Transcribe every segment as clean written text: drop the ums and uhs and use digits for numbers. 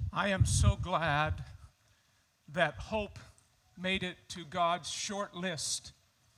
I am so glad that hope made it to God's short list.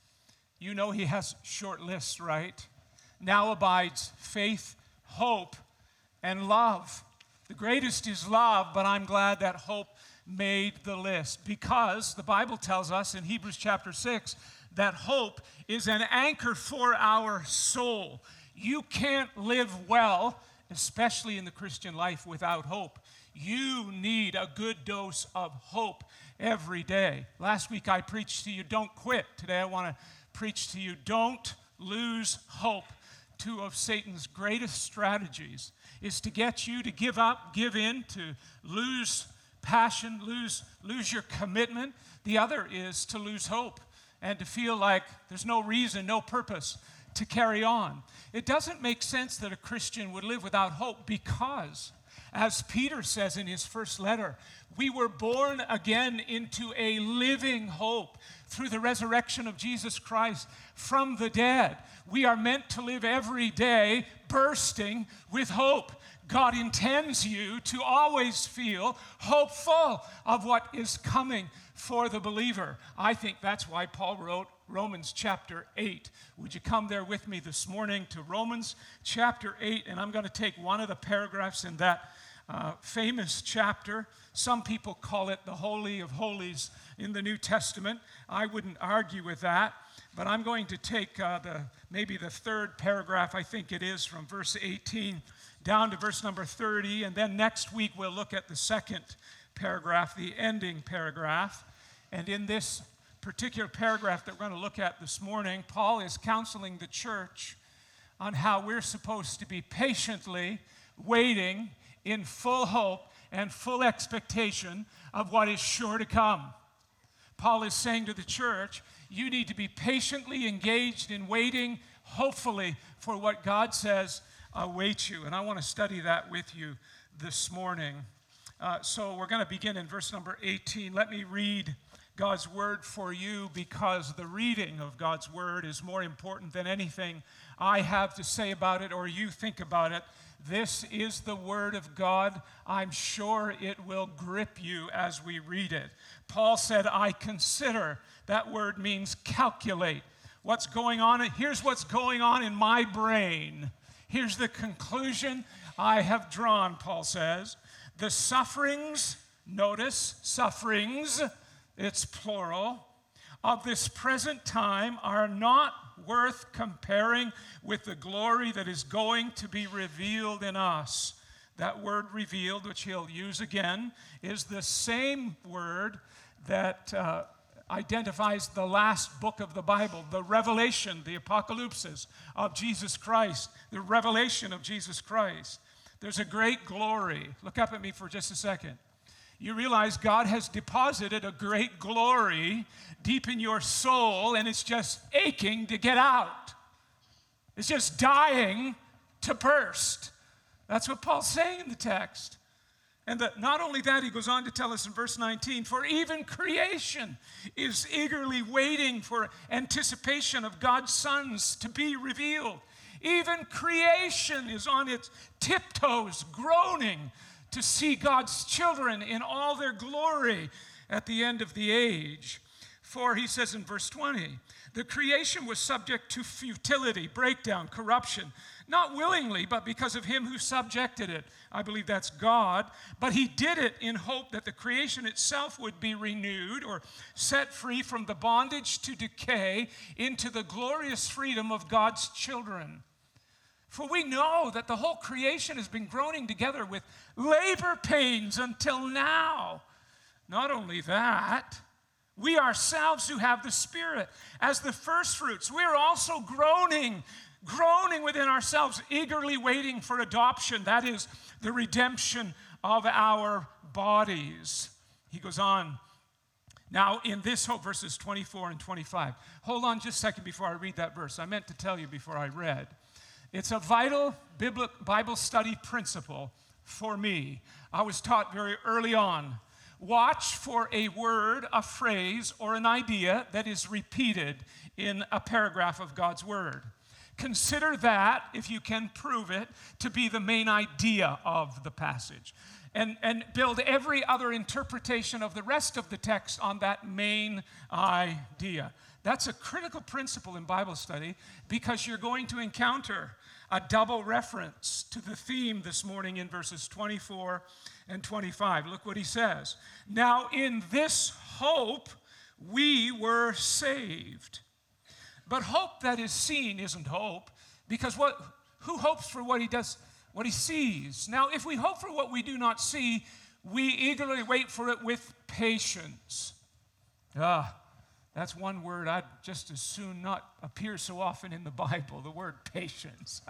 You know He has short lists, right? Now abides faith, hope, and love. The greatest is love, but I'm glad that hope made the list because the Bible tells us in Hebrews chapter 6 that hope is an anchor for our soul. You can't live well, especially in the Christian life, without hope. You need a good dose of hope every day. Last week I preached to you, don't quit. Today I want to preach to you, don't lose hope. Two of Satan's greatest strategies is to get you to give up, give in, to lose passion, lose your commitment. The other is to lose hope and to feel like there's no reason, no purpose to carry on. It doesn't make sense that a Christian would live without hope because, as Peter says in his first letter, we were born again into a living hope through the resurrection of Jesus Christ from the dead. We are meant to live every day bursting with hope. God intends you to always feel hopeful of what is coming for the believer. I think that's why Paul wrote Romans chapter 8. Would you come there with me this morning to Romans chapter 8? And I'm going to take one of the paragraphs in that famous chapter. Some people call it the Holy of Holies in the New Testament. I wouldn't argue with that, but I'm going to take maybe the third paragraph, I think it is, from verse 18 down to verse number 30, and then next week we'll look at the second paragraph, the ending paragraph. And in this particular paragraph that we're going to look at this morning, Paul is counseling the church on how we're supposed to be patiently waiting in full hope and full expectation of what is sure to come. Paul is saying to the church, you need to be patiently engaged in waiting, hopefully, for what God says awaits you. And I want to study that with you this morning. So we're going to begin in verse number 18. Let me read God's word for you because the reading of God's word is more important than anything I have to say about it or you think about it. This is the word of God. I'm sure it will grip you as we read it. Paul said, I consider. That word means calculate. What's going on? Here's what's going on in my brain. Here's the conclusion I have drawn, Paul says. The sufferings, notice, sufferings, it's plural, of this present time are not worth comparing with the glory that is going to be revealed in us. That word revealed, which he'll use again, is the same word that identifies the last book of the Bible, the revelation, the apocalypsis of Jesus Christ, the revelation of Jesus Christ. There's a great glory. Look up at me for just a second. You realize God has deposited a great glory deep in your soul, and it's just aching to get out. It's just dying to burst. That's what Paul's saying in the text. And not only that, he goes on to tell us in verse 19, for even creation is eagerly waiting for anticipation of God's sons to be revealed. Even creation is on its tiptoes, groaning to see God's children in all their glory at the end of the age. For he says in verse 20, the creation was subject to futility, breakdown, corruption, not willingly, but because of him who subjected it. I believe that's God. But he did it in hope that the creation itself would be renewed or set free from the bondage to decay into the glorious freedom of God's children. For we know that the whole creation has been groaning together with labor pains until now. Not only that, we ourselves who have the Spirit as the first fruits, we're also groaning within ourselves, eagerly waiting for adoption. That is the redemption of our bodies. He goes on. Now, in this hope, verses 24 and 25. Hold on just a second before I read that verse. I meant to tell you before I read. It's a vital Bible study principle for me. I was taught very early on. Watch for a word, a phrase, or an idea that is repeated in a paragraph of God's word. Consider that, if you can prove it, to be the main idea of the passage. and build every other interpretation of the rest of the text on that main idea. That's a critical principle in Bible study because you're going to encounter a double reference to the theme this morning in verses 24 and 25. Look what he says. Now in this hope we were saved. But hope that is seen isn't hope, because who hopes for what he sees? Now if we hope for what we do not see, we eagerly wait for it with patience. That's one word I'd just as soon not appear so often in the Bible, the word patience.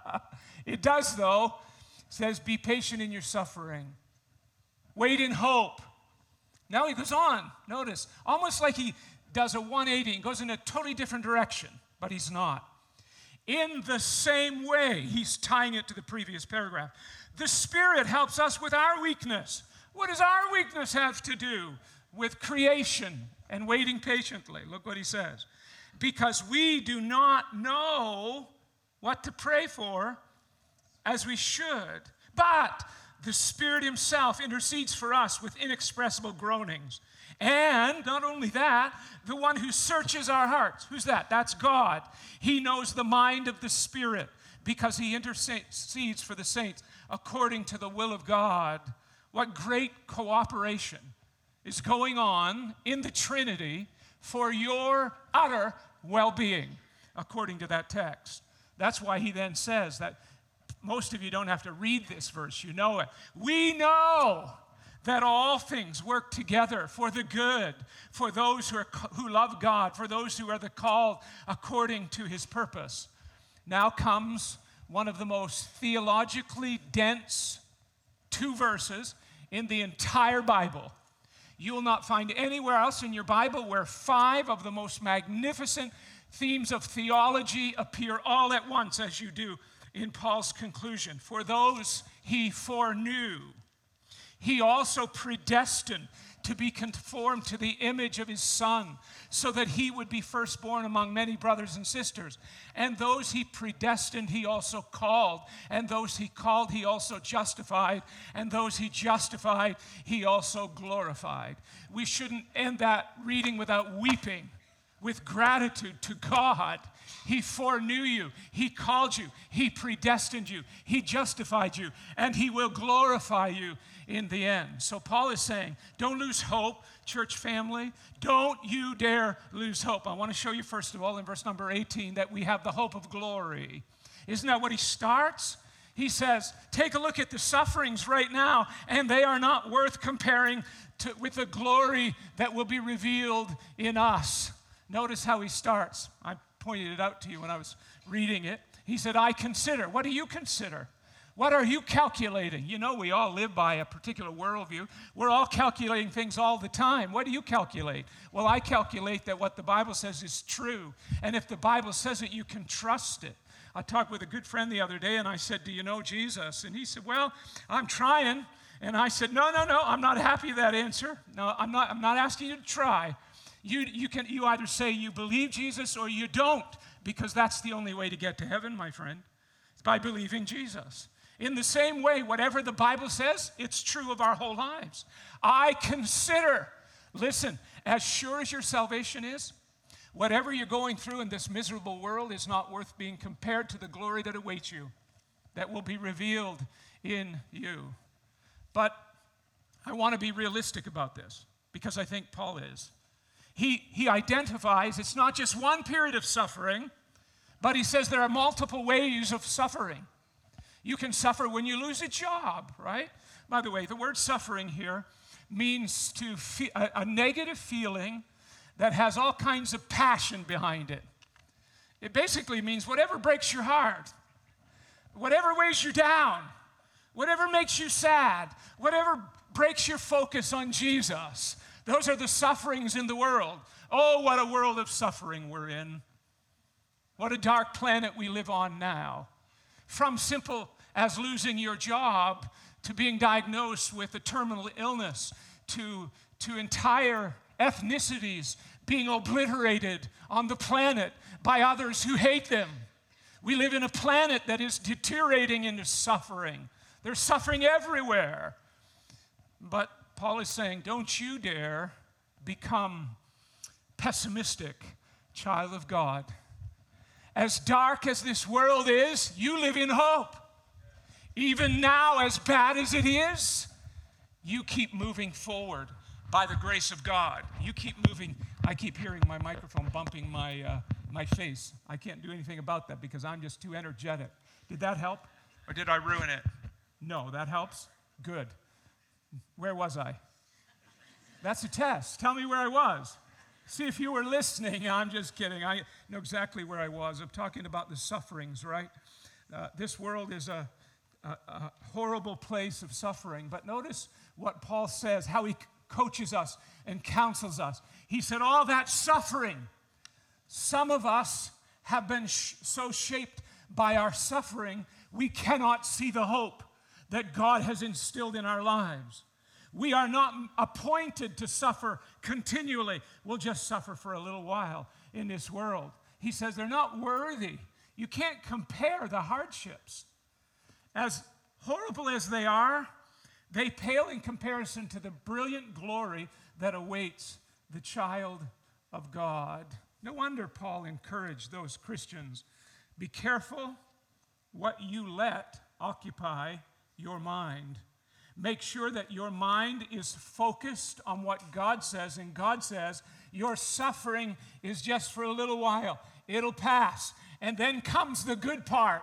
It does, though. It says, be patient in your suffering. Wait in hope. Now he goes on, notice, almost like he does a 180 and goes in a totally different direction, but he's not. In the same way, he's tying it to the previous paragraph. The Spirit helps us with our weakness. What does our weakness have to do with creation and waiting patiently? Look what he says. Because we do not know what to pray for as we should, but the Spirit himself intercedes for us with inexpressible groanings. And not only that, the one who searches our hearts, who's that? That's God. He knows the mind of the Spirit because he intercedes for the saints according to the will of God. What great cooperation is going on in the Trinity for your utter well-being, according to that text. That's why he then says that most of you don't have to read this verse, you know it. We know that all things work together for the good, for those who love God, for those who are the called according to his purpose. Now comes one of the most theologically dense 2 verses in the entire Bible. You will not find anywhere else in your Bible where 5 of the most magnificent themes of theology appear all at once as you do in Paul's conclusion. For those he foreknew, he also predestined to be conformed to the image of his Son, so that he would be firstborn among many brothers and sisters. And those he predestined, he also called. And those he called, he also justified. And those he justified, he also glorified. We shouldn't end that reading without weeping with gratitude to God. He foreknew you. He called you. He predestined you. He justified you. And he will glorify you in the end. So Paul is saying, don't lose hope, church family. Don't you dare lose hope. I want to show you, first of all, in verse number 18, that we have the hope of glory. Isn't that what he starts? He says, take a look at the sufferings right now, and they are not worth comparing with the glory that will be revealed in us. Notice how he starts. I pointed it out to you when I was reading it. He said, I consider. What do you consider? What are you calculating? You know, we all live by a particular worldview. We're all calculating things all the time. What do you calculate? Well, I calculate that what the Bible says is true. And if the Bible says it, you can trust it. I talked with a good friend the other day, and I said, do you know Jesus? And he said, well, I'm trying. And I said, no, I'm not happy with that answer. No, I'm not asking you to try. You either say you believe Jesus or you don't, because that's the only way to get to heaven, my friend. It's by believing Jesus. In the same way, whatever the Bible says, it's true of our whole lives. I consider, listen, as sure as your salvation is, whatever you're going through in this miserable world is not worth being compared to the glory that awaits you, that will be revealed in you. But I want to be realistic about this, because I think Paul is. He identifies it's not just one period of suffering, but he says there are multiple ways of suffering. You can suffer when you lose a job, right? By the way, the word suffering here means to a negative feeling that has all kinds of passion behind it. It basically means whatever breaks your heart, whatever weighs you down, whatever makes you sad, whatever breaks your focus on Jesus. Those are the sufferings in the world. Oh, what a world of suffering we're in. What a dark planet we live on now. From simple as losing your job to being diagnosed with a terminal illness to entire ethnicities being obliterated on the planet by others who hate them. We live in a planet that is deteriorating into suffering. There's suffering everywhere. But Paul is saying, don't you dare become pessimistic, child of God. As dark as this world is, you live in hope. Even now, as bad as it is, you keep moving forward by the grace of God. You keep moving. I keep hearing my microphone bumping my face. I can't do anything about that because I'm just too energetic. Did that help? Or did I ruin it? No, that helps? Good. Where was I? That's a test. Tell me where I was. See if you were listening. I'm just kidding. I know exactly where I was. I'm talking about the sufferings, right? This world is a horrible place of suffering. But notice what Paul says, how he coaches us and counsels us. He said, all that suffering, some of us have been so shaped by our suffering, we cannot see the hope that God has instilled in our lives. We are not appointed to suffer continually. We'll just suffer for a little while in this world. He says they're not worthy. You can't compare the hardships. As horrible as they are, they pale in comparison to the brilliant glory that awaits the child of God. No wonder Paul encouraged those Christians, be careful what you let occupy your mind. Make sure that your mind is focused on what God says, and God says your suffering is just for a little while. It'll pass. And then comes the good part.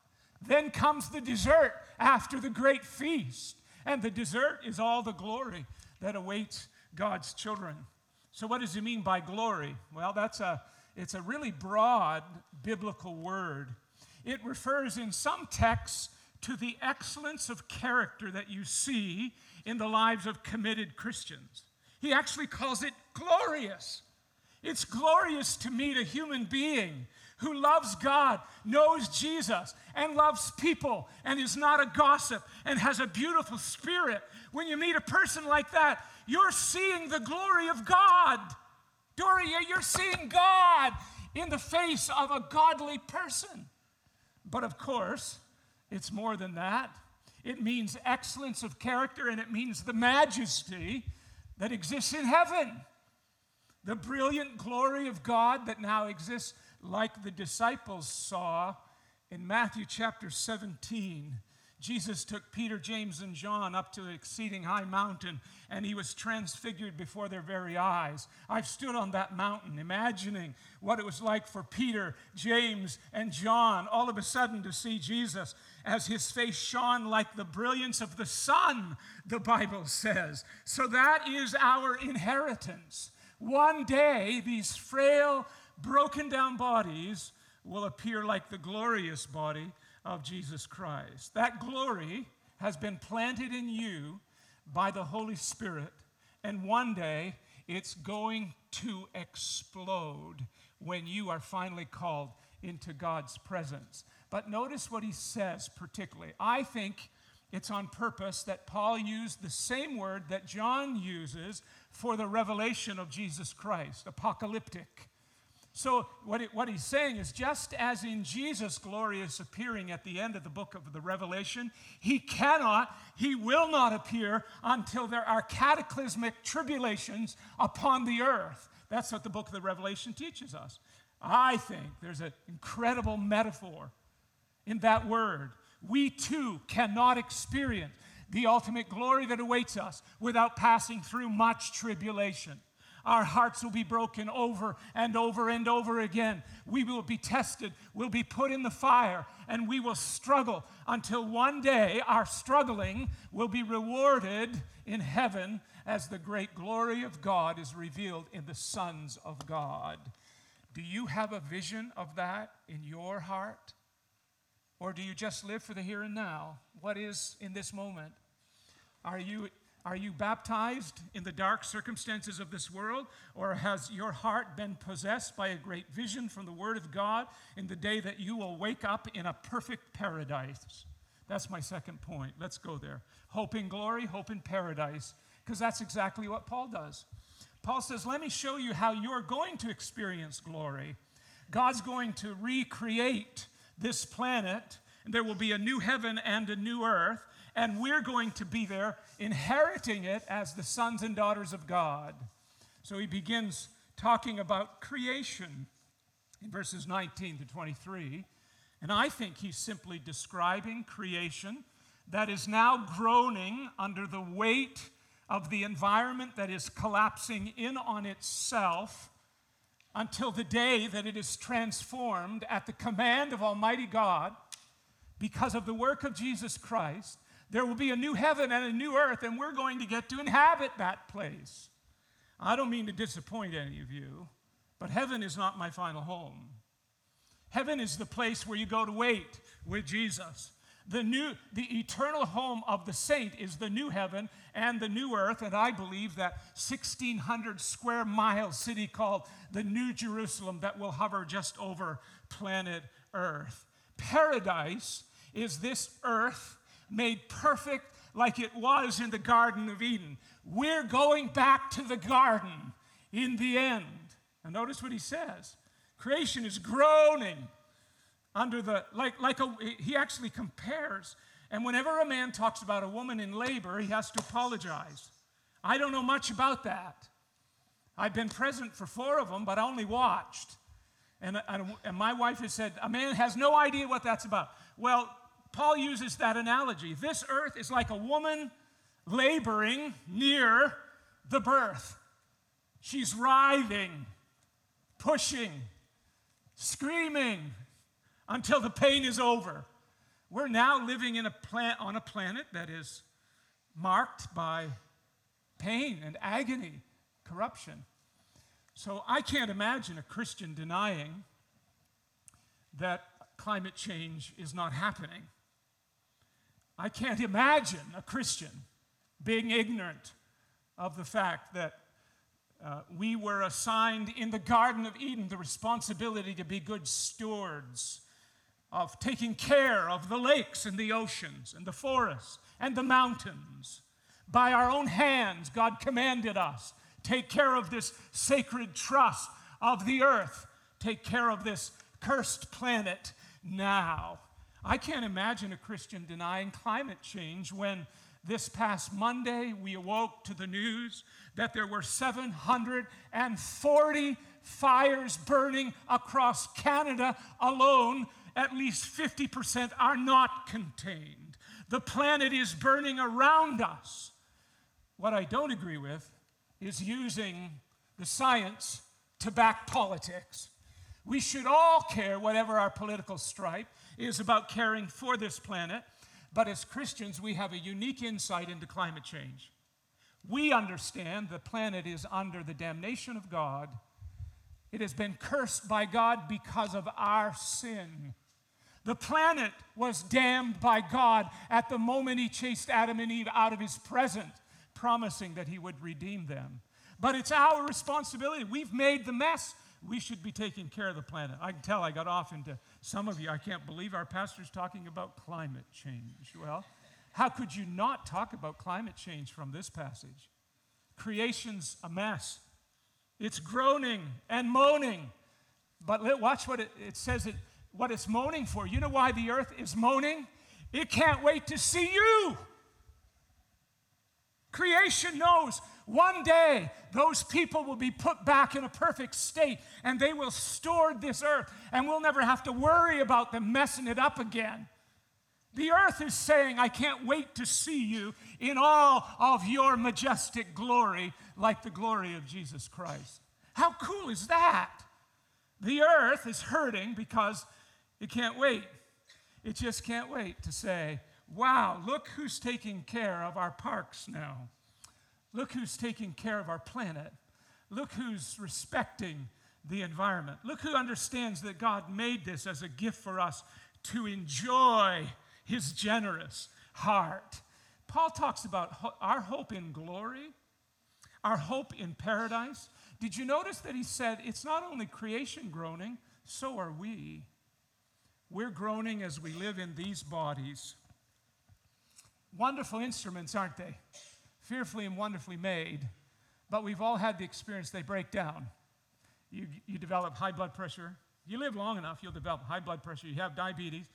Then comes the dessert after the great feast. And the dessert is all the glory that awaits God's children. So what does he mean by glory? Well, it's a really broad biblical word. It refers in some texts to the excellence of character that you see in the lives of committed Christians. He actually calls it glorious. It's glorious to meet a human being who loves God, knows Jesus, and loves people, and is not a gossip, and has a beautiful spirit. When you meet a person like that, you're seeing the glory of God. Doria, you're seeing God in the face of a godly person. But of course, it's more than that. It means excellence of character, and it means the majesty that exists in heaven. The brilliant glory of God that now exists, like the disciples saw in Matthew chapter 17. Jesus took Peter, James, and John up to an exceeding high mountain, and he was transfigured before their very eyes. I've stood on that mountain imagining what it was like for Peter, James, and John all of a sudden to see Jesus as his face shone like the brilliance of the sun, the Bible says. So that is our inheritance. One day, these frail, broken down bodies will appear like the glorious body of Jesus Christ. That glory has been planted in you by the Holy Spirit, and one day it's going to explode when you are finally called into God's presence. But notice what he says particularly. I think it's on purpose that Paul used the same word that John uses for the revelation of Jesus Christ, apocalyptic. So what he's saying is, just as in Jesus' glorious appearing at the end of the book of the Revelation, he will not appear until there are cataclysmic tribulations upon the earth. That's what the book of the Revelation teaches us. I think there's an incredible metaphor in that word. We too cannot experience the ultimate glory that awaits us without passing through much tribulation. Our hearts will be broken over and over and over again. We will be tested, we'll be put in the fire, and we will struggle until one day our struggling will be rewarded in heaven as the great glory of God is revealed in the sons of God. Do you have a vision of that in your heart? Or do you just live for the here and now? What is in this moment? Are you baptized in the dark circumstances of this world? Or has your heart been possessed by a great vision from the Word of God in the day that you will wake up in a perfect paradise? That's my second point. Let's go there. Hope in glory, hope in paradise, because that's exactly what Paul does. Paul says, let me show you how you're going to experience glory. God's going to recreate this planet, and there will be a new heaven and a new earth, and we're going to be there inheriting it as the sons and daughters of God. So he begins talking about creation in verses 19 to 23. And I think he's simply describing creation that is now groaning under the weight of the environment that is collapsing in on itself until the day that it is transformed at the command of Almighty God because of the work of Jesus Christ. There will be a new heaven and a new earth, and we're going to get to inhabit that place. I don't mean to disappoint any of you, but heaven is not my final home. Heaven is the place where you go to wait with Jesus. The eternal home of the saint is the new heaven and the new earth, and I believe that 1,600 square mile city called the New Jerusalem that will hover just over planet Earth. Paradise is this earth made perfect like it was in the Garden of Eden. We're going back to the garden in the end. And notice what he says. Creation is groaning under the, he actually compares. And whenever a man talks about a woman in labor, he has to apologize. I don't know much about that. I've been present for 4 of them, but I only watched. And my wife has said, a man has no idea what that's about. Well, Paul uses that analogy. This earth is like a woman laboring near the birth. She's writhing, pushing, screaming until the pain is over. We're now living on a planet that is marked by pain and agony, corruption. So I can't imagine a Christian denying that climate change is not happening. I can't imagine a Christian being ignorant of the fact that we were assigned in the Garden of Eden the responsibility to be good stewards of taking care of the lakes and the oceans and the forests and the mountains. By our own hands, God commanded us, take care of this sacred trust of the earth. Take care of this cursed planet now. I can't imagine a Christian denying climate change when this past Monday we awoke to the news that there were 740 fires burning across Canada alone. At least 50% are not contained. The planet is burning around us. What I don't agree with is using the science to back politics. We should all care, whatever our political stripe is, about caring for this planet. But as Christians, we have a unique insight into climate change. We understand the planet is under the damnation of God. It has been cursed by God because of our sin. The planet was damned by God at the moment he chased Adam and Eve out of his presence, promising that he would redeem them. But it's our responsibility. We've made the mess. We should be taking care of the planet. I can tell I got off into some of you. I can't believe our pastor's talking about climate change. Well, how could you not talk about climate change from this passage? Creation's a mess. It's groaning and moaning. But watch what it says, what it's moaning for. You know why the earth is moaning? It can't wait to see you. Creation knows one day those people will be put back in a perfect state and they will store this earth and we'll never have to worry about them messing it up again. The earth is saying, I can't wait to see you in all of your majestic glory like the glory of Jesus Christ. How cool is that? The earth is hurting because it can't wait. It just can't wait to say, wow, look who's taking care of our parks now. Look who's taking care of our planet. Look who's respecting the environment. Look who understands that God made this as a gift for us to enjoy his generous heart. Paul talks about our hope in glory, our hope in paradise. Did you notice that he said it's not only creation groaning, so are we. We're groaning as we live in these bodies. Wonderful instruments, aren't they? Fearfully and wonderfully made. But we've all had the experience they break down. You develop high blood pressure. You live long enough, you'll develop high blood pressure. You have diabetes.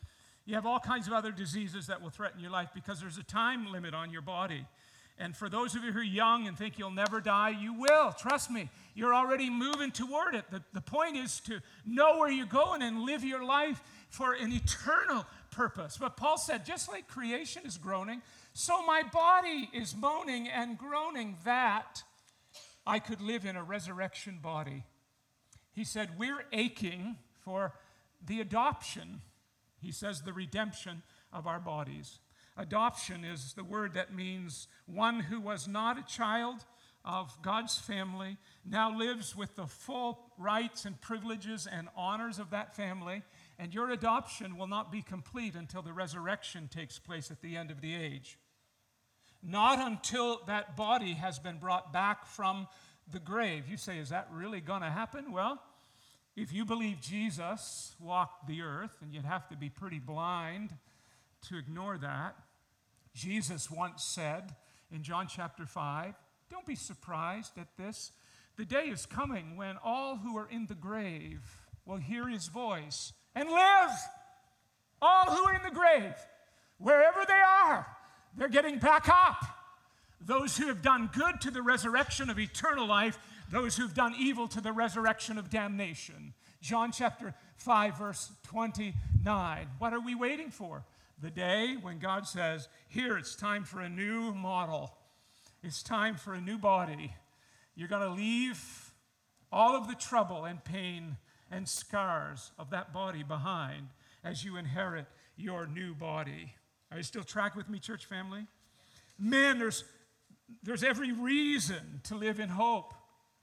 You have all kinds of other diseases that will threaten your life because there's a time limit on your body. And for those of you who are young and think you'll never die, you will. Trust me, you're already moving toward it. The point is to know where you're going and live your life for an eternal purpose. But Paul said, just like creation is groaning, so my body is moaning and groaning that I could live in a resurrection body. He said, we're aching for the adoption. He says the redemption of our bodies. Adoption is the word that means one who was not a child of God's family, now lives with the full rights and privileges and honors of that family, and your adoption will not be complete until the resurrection takes place at the end of the age. Not until that body has been brought back from the grave. You say, is that really going to happen? Well, if you believe Jesus walked the earth, and you'd have to be pretty blind to ignore that, Jesus once said in John chapter 5, don't be surprised at this. The day is coming when all who are in the grave will hear his voice and live. All who are in the grave, wherever they are, they're getting back up. Those who have done good to the resurrection of eternal life, those who've done evil to the resurrection of damnation. John chapter 5, verse 29. What are we waiting for? The day when God says, here, it's time for a new model. It's time for a new body. You're going to leave all of the trouble and pain and scars of that body behind as you inherit your new body. Are you still tracking with me, church family? Man, there's every reason to live in hope.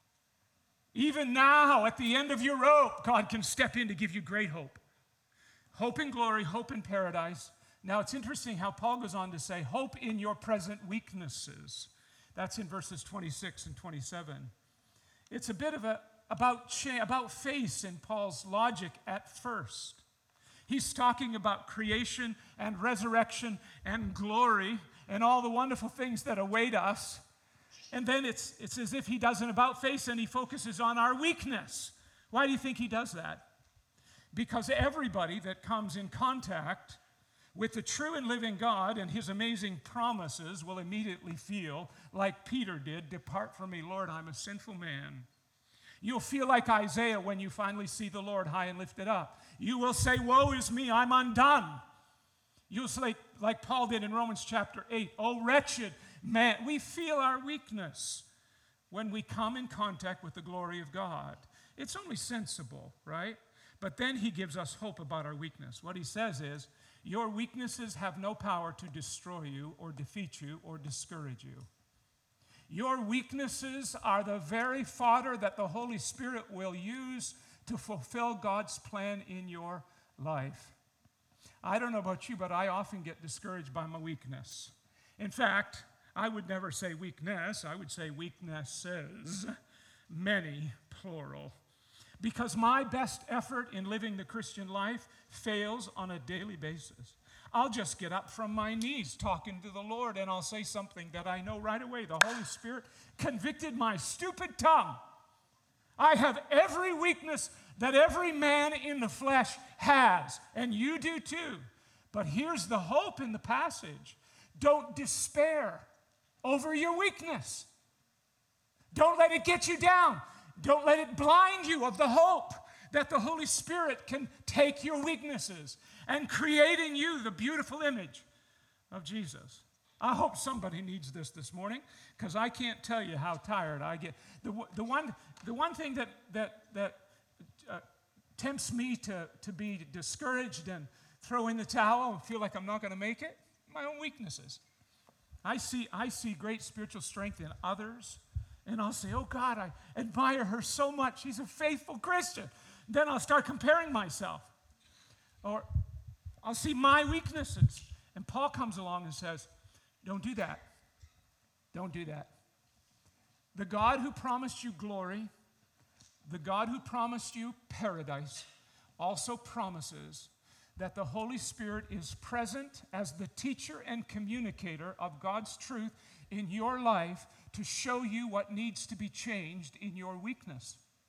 Even now, at the end of your rope, God can step in to give you great hope. Hope in glory, hope in paradise. Now, it's interesting how Paul goes on to say, hope in your present weaknesses. That's in verses 26 and 27. It's a bit of about face in Paul's logic at first. He's talking about creation and resurrection and glory and all the wonderful things that await us. And then it's as if he does an about face and he focuses on our weakness. Why do you think he does that? Because everybody that comes in contact with the true and living God and his amazing promises will immediately feel like Peter did, depart from me, Lord, I'm a sinful man. You'll feel like Isaiah when you finally see the Lord high and lifted up. You will say, woe is me, I'm undone. You'll say, like Paul did in Romans chapter 8, oh wretched man. We feel our weakness when we come in contact with the glory of God. It's only sensible, right? But then he gives us hope about our weakness. What he says is, your weaknesses have no power to destroy you or defeat you or discourage you. Your weaknesses are the very fodder that the Holy Spirit will use to fulfill God's plan in your life. I don't know about you, but I often get discouraged by my weakness. In fact, I would never say weakness. I would say weaknesses, many, plural. Because my best effort in living the Christian life fails on a daily basis. I'll just get up from my knees talking to the Lord and I'll say something that I know right away. The Holy Spirit convicted my stupid tongue. I have every weakness that every man in the flesh has, and you do too. But here's the hope in the passage. Don't despair over your weakness. Don't let it get you down. Don't let it blind you of the hope that the Holy Spirit can take your weaknesses and create in you the beautiful image of Jesus. I hope somebody needs this morning, because I can't tell you how tired I get. The one thing that tempts me to be discouraged and throw in the towel and feel like I'm not going to make it, my own weaknesses. I see great spiritual strength in others, and I'll say, oh God, I admire her so much. She's a faithful Christian. Then I'll start comparing myself. Or I'll see my weaknesses. And Paul comes along and says, don't do that. Don't do that. The God who promised you glory, the God who promised you paradise, also promises that the Holy Spirit is present as the teacher and communicator of God's truth in your life to show you what needs to be changed in your weakness.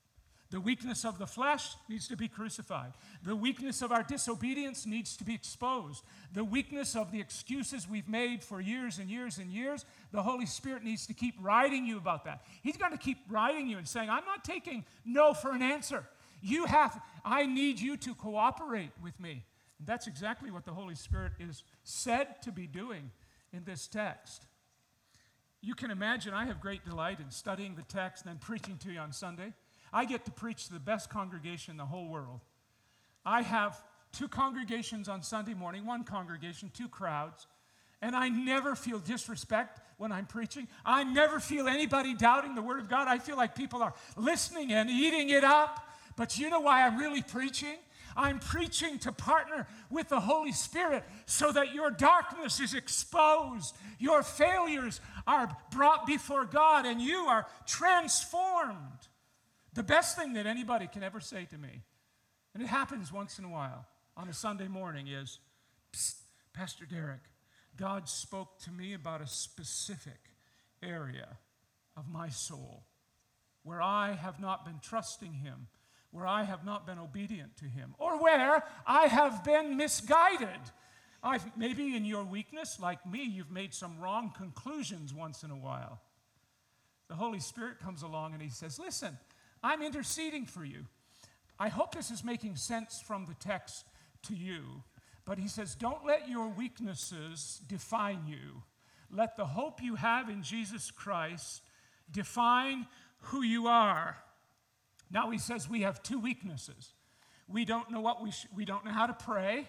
The weakness of the flesh needs to be crucified. The weakness of our disobedience needs to be exposed. The weakness of the excuses we've made for years and years and years, the Holy Spirit needs to keep writing you about that. He's going to keep writing you and saying, I'm not taking no for an answer. I need you to cooperate with me. And that's exactly what the Holy Spirit is said to be doing in this text. You can imagine I have great delight in studying the text and then preaching to you on Sunday. I get to preach to the best congregation in the whole world. I have 2 congregations on Sunday morning, 1 congregation, 2 crowds, and I never feel disrespect when I'm preaching. I never feel anybody doubting the Word of God. I feel like people are listening and eating it up. But you know why I'm really preaching? I'm preaching to partner with the Holy Spirit so that your darkness is exposed, your failures are brought before God, and you are transformed. The best thing that anybody can ever say to me, and it happens once in a while on a Sunday morning, is, "Psst, Pastor Derek, God spoke to me about a specific area of my soul where I have not been trusting Him, where I have not been obedient to Him, or where I have been misguided." Maybe in your weakness, like me, you've made some wrong conclusions once in a while. The Holy Spirit comes along and He says, listen, I'm interceding for you. I hope this is making sense from the text to you. But He says, don't let your weaknesses define you. Let the hope you have in Jesus Christ define who you are. Now He says we have 2 weaknesses. We don't know we don't know how to pray,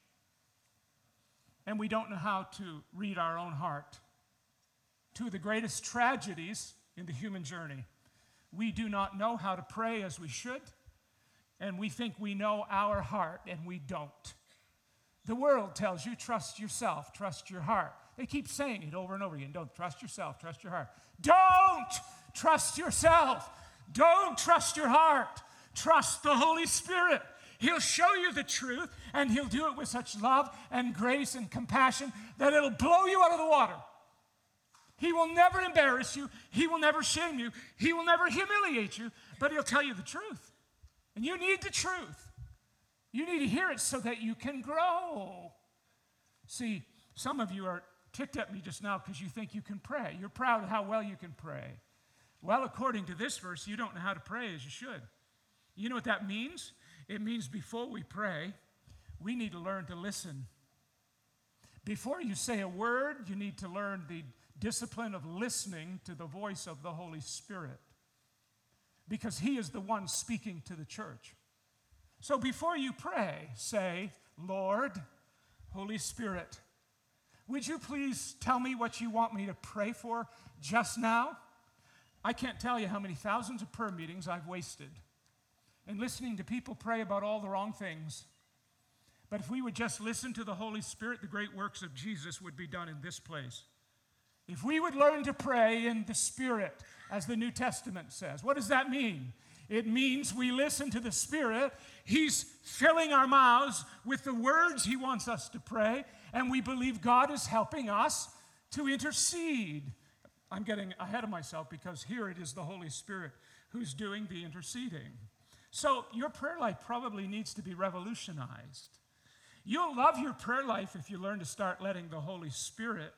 and we don't know how to read our own heart. 2 of the greatest tragedies in the human journey. We do not know how to pray as we should, and we think we know our heart, and we don't. The world tells you, trust yourself, trust your heart. They keep saying it over and over again. Don't trust yourself, trust your heart. Don't trust yourself. Don't trust your heart. Trust the Holy Spirit. He'll show you the truth, and He'll do it with such love and grace and compassion that it'll blow you out of the water. He will never embarrass you. He will never shame you. He will never humiliate you, but He'll tell you the truth. And you need the truth. You need to hear it so that you can grow. See, some of you are ticked at me just now because you think you can pray. You're proud of how well you can pray. Well, according to this verse, you don't know how to pray as you should. You know what that means? It means before we pray, we need to learn to listen. Before you say a word, you need to learn the discipline of listening to the voice of the Holy Spirit, because He is the one speaking to the church. So before you pray, say, Lord, Holy Spirit, would you please tell me what you want me to pray for just now? I can't tell you how many thousands of prayer meetings I've wasted in listening to people pray about all the wrong things. But if we would just listen to the Holy Spirit, the great works of Jesus would be done in this place. If we would learn to pray in the Spirit, as the New Testament says, what does that mean? It means we listen to the Spirit. He's filling our mouths with the words He wants us to pray, and we believe God is helping us to intercede. I'm getting ahead of myself because here it is the Holy Spirit who's doing the interceding. So your prayer life probably needs to be revolutionized. You'll love your prayer life if you learn to start letting the Holy Spirit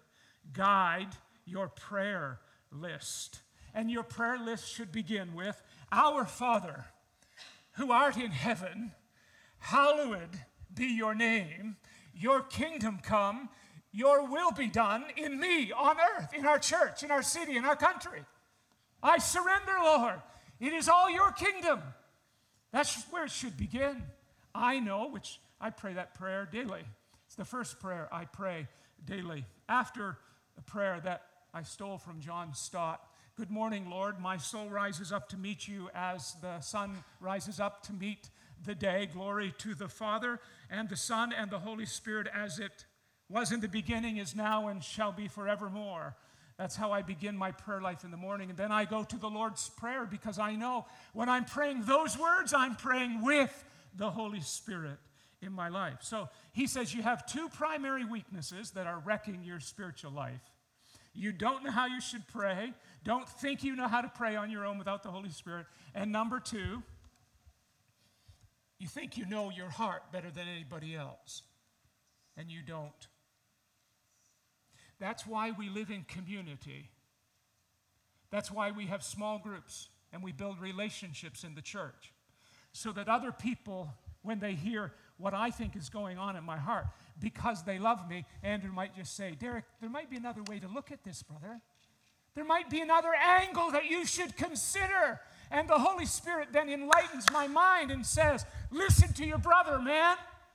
guide your prayer list. And your prayer list should begin with, Our Father, who art in heaven, hallowed be your name. Your kingdom come, your will be done in me, on earth, in our church, in our city, in our country. I surrender, Lord. It is all your kingdom. That's where it should begin. I know, which I pray that prayer daily. It's the first prayer I pray daily. After the prayer that I stole from John Stott, good morning, Lord. My soul rises up to meet you as the sun rises up to meet the day. Glory to the Father and the Son and the Holy Spirit, as it was in the beginning, is now, and shall be forevermore. That's how I begin my prayer life in the morning. And then I go to the Lord's Prayer, because I know when I'm praying those words, I'm praying with the Holy Spirit in my life. So he says you have 2 primary weaknesses that are wrecking your spiritual life. You don't know how you should pray. Don't think you know how to pray on your own without the Holy Spirit. And number 2, You think you know your heart better than anybody else, and you don't. That's why we live in community. That's why we have small groups and we build relationships in the church, so that other people, when they hear what I think is going on in my heart, because they love me, Andrew might just say, Derek, there might be another way to look at this, brother. There might be another angle that you should consider. And the Holy Spirit then enlightens my mind and says, listen to your brother, man.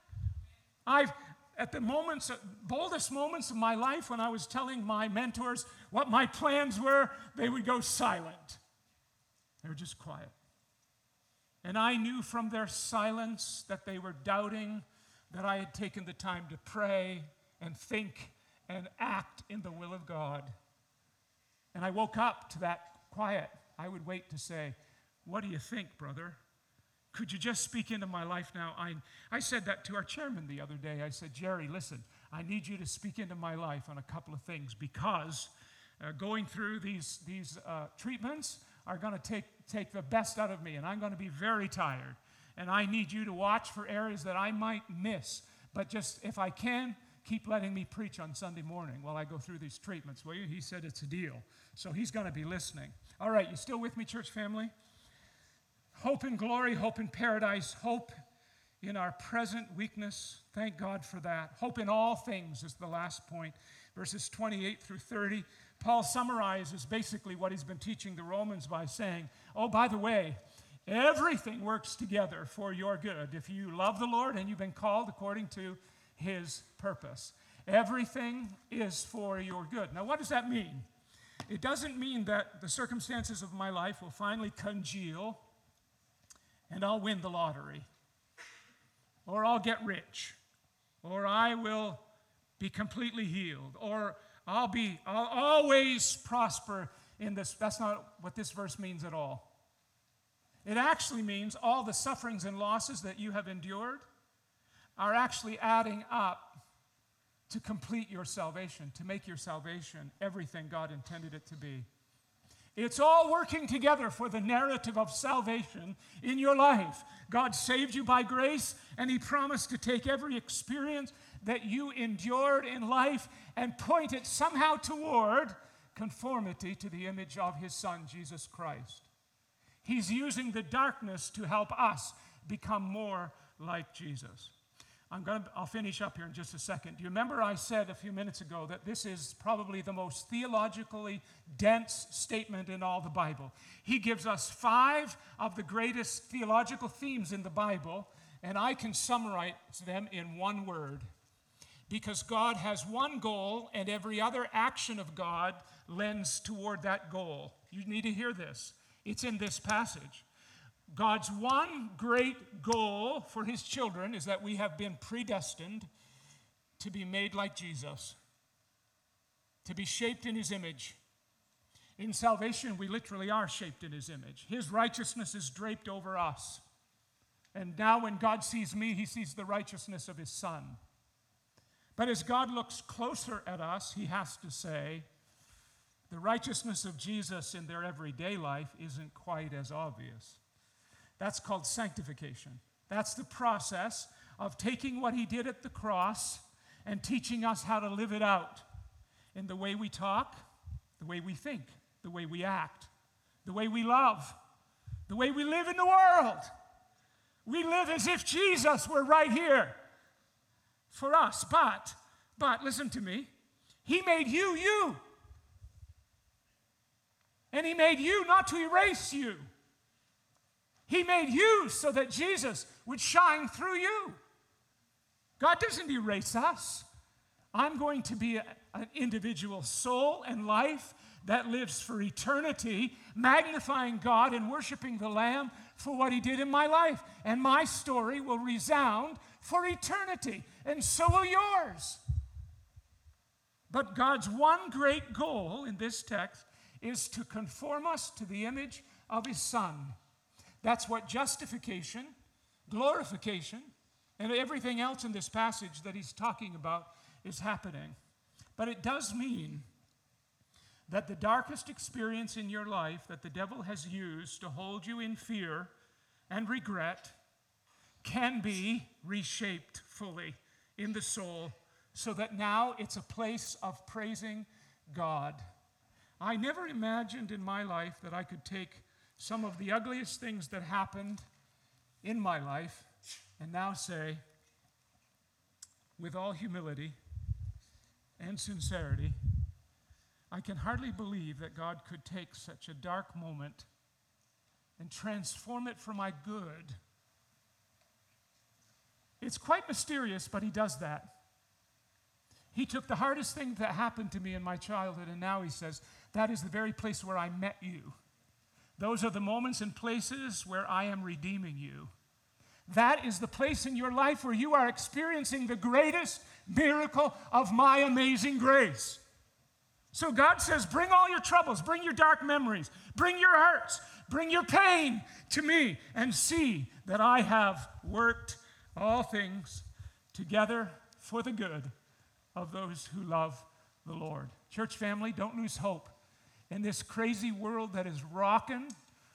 At the boldest moments of my life, when I was telling my mentors what my plans were, they would go silent. They were just quiet. And I knew from their silence that they were doubting that I had taken the time to pray and think and act in the will of God. And I woke up to that quiet. I would wait to say, what do you think, brother? Could you just speak into my life now? I said that to our chairman the other day. I said, Jerry, listen, I need you to speak into my life on a couple of things, because going through these treatments are going to take the best out of me, and I'm going to be very tired. And I need you to watch for areas that I might miss. But just, if I can, keep letting me preach on Sunday morning while I go through these treatments, will you? He said it's a deal. So he's going to be listening. All right, you still with me, church family? Hope in glory, hope in paradise, hope in our present weakness. Thank God for that. Hope in all things is the last point. Verses 28 through 30. Paul summarizes basically what he's been teaching the Romans by saying, oh, by the way, everything works together for your good if you love the Lord and you've been called according to his purpose. Everything is for your good. Now, what does that mean? It doesn't mean that the circumstances of my life will finally congeal and I'll win the lottery, or I'll get rich, or I will be completely healed, or I'll always prosper in this. That's not what this verse means at all. It actually means all the sufferings and losses that you have endured are actually adding up to complete your salvation, to make your salvation everything God intended it to be. It's all working together for the narrative of salvation in your life. God saved you by grace, and he promised to take every experience that you endured in life and point it somehow toward conformity to the image of his Son, Jesus Christ. He's using the darkness to help us become more like Jesus. I'll finish up here in just a second. Do you remember I said a few minutes ago that this is probably the most theologically dense statement in all the Bible? He gives us 5 of the greatest theological themes in the Bible, and I can summarize them in one word. Because God has one goal, and every other action of God lends toward that goal. You need to hear this. It's in this passage. God's one great goal for his children is that we have been predestined to be made like Jesus, to be shaped in his image. In salvation, we literally are shaped in his image. His righteousness is draped over us. And now when God sees me, he sees the righteousness of his Son. But as God looks closer at us, he has to say, the righteousness of Jesus in their everyday life isn't quite as obvious. That's called sanctification. That's the process of taking what he did at the cross and teaching us how to live it out in the way we talk, the way we think, the way we act, the way we love, the way we live in the world. We live as if Jesus were right here for us. But listen to me. He made you, you. And he made you not to erase you. He made you so that Jesus would shine through you. God doesn't erase us. I'm going to be an individual soul and life that lives for eternity, magnifying God and worshiping the Lamb for what he did in my life. And my story will resound for eternity, and so will yours. But God's one great goal in this text is to conform us to the image of his Son. That's what justification, glorification, and everything else in this passage that he's talking about is happening. But it does mean that the darkest experience in your life that the devil has used to hold you in fear and regret, can be reshaped fully in the soul so that now it's a place of praising God. I never imagined in my life that I could take some of the ugliest things that happened in my life and now say, with all humility and sincerity, I can hardly believe that God could take such a dark moment and transform it for my good. It's quite mysterious, but he does that. He took the hardest thing that happened to me in my childhood, and now he says, that is the very place where I met you. Those are the moments and places where I am redeeming you. That is the place in your life where you are experiencing the greatest miracle of my amazing grace. So God says, bring all your troubles, bring your dark memories, bring your hurts, bring your pain to me, and see that I have worked all things together for the good of those who love the Lord. Church family, don't lose hope. In this crazy world that is rocking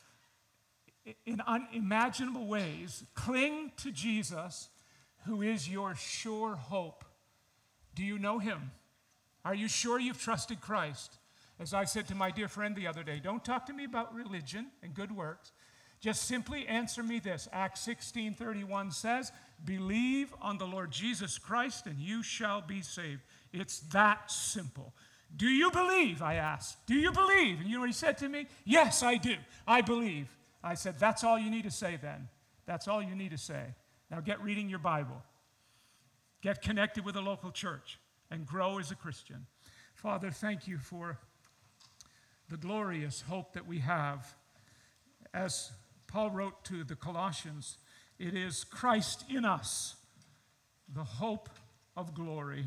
in unimaginable ways, cling to Jesus, who is your sure hope. Do you know him? Are you sure you've trusted Christ? As I said to my dear friend the other day, don't talk to me about religion and good works. Just simply answer me this. Acts 16:31 says, believe on the Lord Jesus Christ and you shall be saved. It's that simple. Do you believe? I asked. Do you believe? And you know what he said to me? Yes, I do. I believe. I said, that's all you need to say then. That's all you need to say. Now get reading your Bible. Get connected with a local church and grow as a Christian. Father, thank you for the glorious hope that we have. As Paul wrote to the Colossians, it is Christ in us, the hope of glory.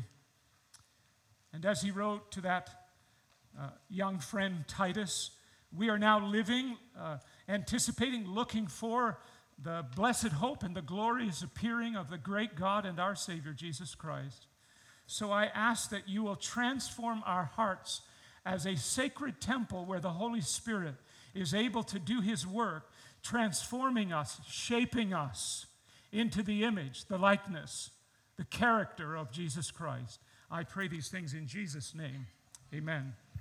And as he wrote to that young friend Titus, we are now living, anticipating, looking for the blessed hope and the glorious appearing of the great God and our Savior, Jesus Christ. So I ask that you will transform our hearts as a sacred temple where the Holy Spirit is able to do his work, transforming us, shaping us into the image, the likeness, the character of Jesus Christ. I pray these things in Jesus' name. Amen.